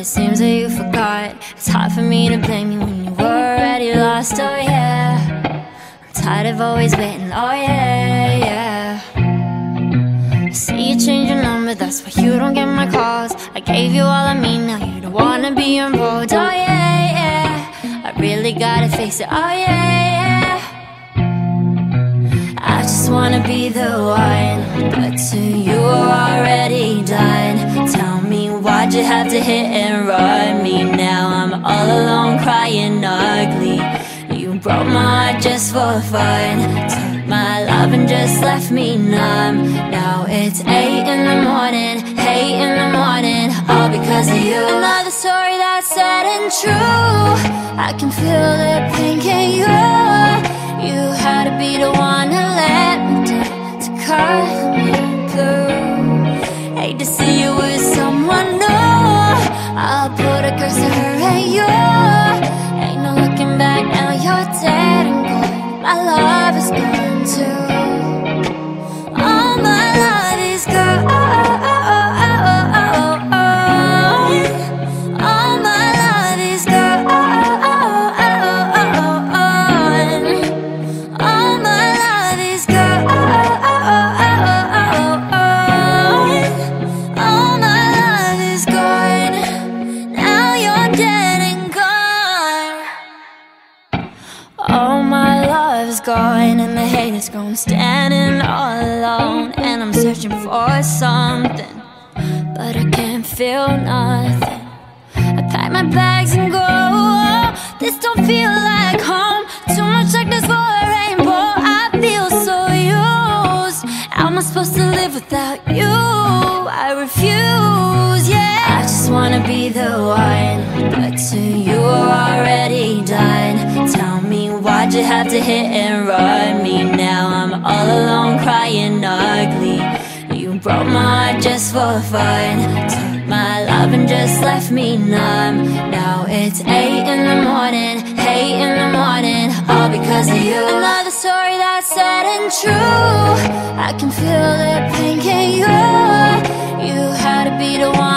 it seems that you forgot. It's hard for me to blame you when you were already lost, oh yeah. I'm tired of always waiting, oh yeah, yeah. I see you change your number, that's why you don't get my calls. I gave you all of me, now you don't wanna be involved, oh yeah, yeah. I really gotta face it, oh yeah, yeah. I just wanna be the one, but to you are already done. Tell me, why'd you have to hit and run me? Now I'm all alone crying ugly. You broke my heart just for fun, took my love and just left me numb. Now it's 8 in the morning, 8 in the morning, all because of you. Another story that's sad and true. I can feel the pain, can you? You had to be the one to let me down, to cut me through. Hate to see you with someone new. I'll put a curse to her and you. Ain't no looking back, now you're dead and gone. My love is gone too. All my love is gone. All my love is gone. All my love is gone. All my love is gone. Now you're dead and gone. All my love is gone, and the hate is gone. Standing all alone, and I'm searching for something, but I can't feel nothing. I pack my bags and go. This don't feel like home. Too much darkness for a rainbow. I feel so used. How am I supposed to live without you? I refuse, yeah. I just wanna be the one, but to you are already done. Tell me, why'd you have to hit and run me? Now I'm all alone crying ugly. You broke my heart just for fun, took my love and just left me numb. Now it's 8 in the morning, 8 in the morning, all because of you. Another story that's sad and true. I can feel the pain, can you? You had to be the one